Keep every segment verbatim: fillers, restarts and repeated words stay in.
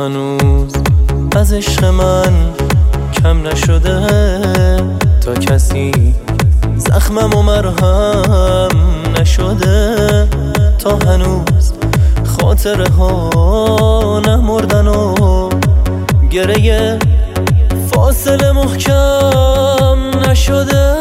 هنوز از عشق من کم نشده، تا کسی زخمم و مرهم نشده، تا هنوز خاطره ها نمردن و گره فاصله محکم نشده.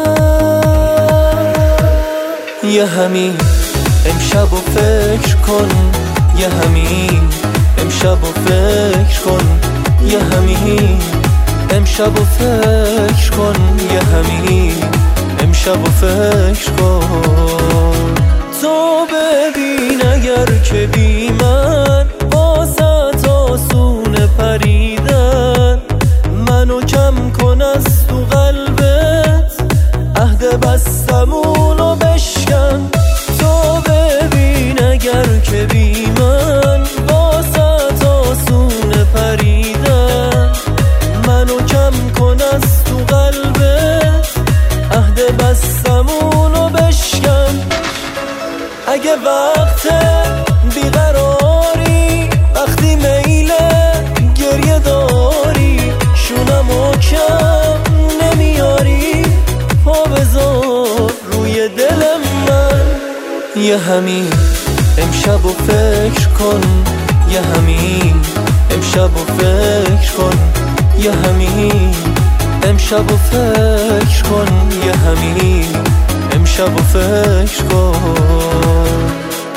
یه همین امشب و فکر کن، یه همین امشب و فکر کن، یه همین امشب و فکر کن، یه همین امشب و فکر کن. تو ببین اگر که بی من واسه آسونه پریدن، منو کم کن از تو قلبت، عهد بستمونو بشکن. تو ببین اگر که بی من واسه آسونه پریدن، منو کم کن از تو قلبت، عهد بستمونو بشکن. اگه وقت بیقراری، وقتی میل گریه داری، شونمو کم نمیاری، پا بذار روی دل من. یه همین امشب و فکر کن، یه همین امشب و فکر کن، یه همین امشب و فکر کن، یه همین امشب و فکر کن.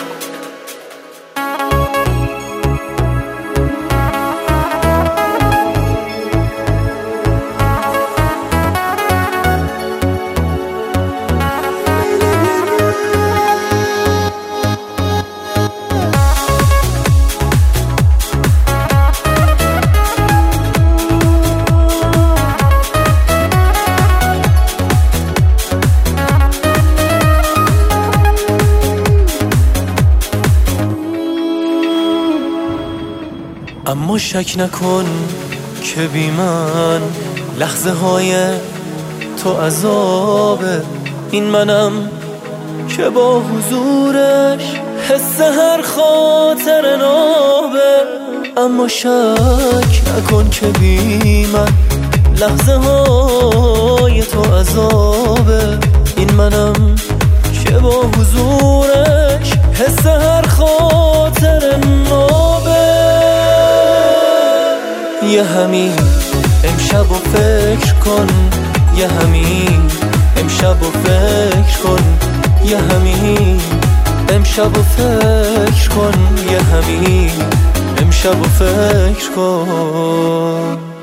اما شک نکن که بی من لحظه های تو عذابه، این منم که با حضورش حس هر خاطر نابه. اما شک نکن که بی من لحظه های تو عذابه، این منم که با حضورش حس هر خاطر نابه. یه همین امشب و فکر کن، یه همین امشب و فکر کن، یه همین امشب و فکر کن، یه همین امشب و فکر کن.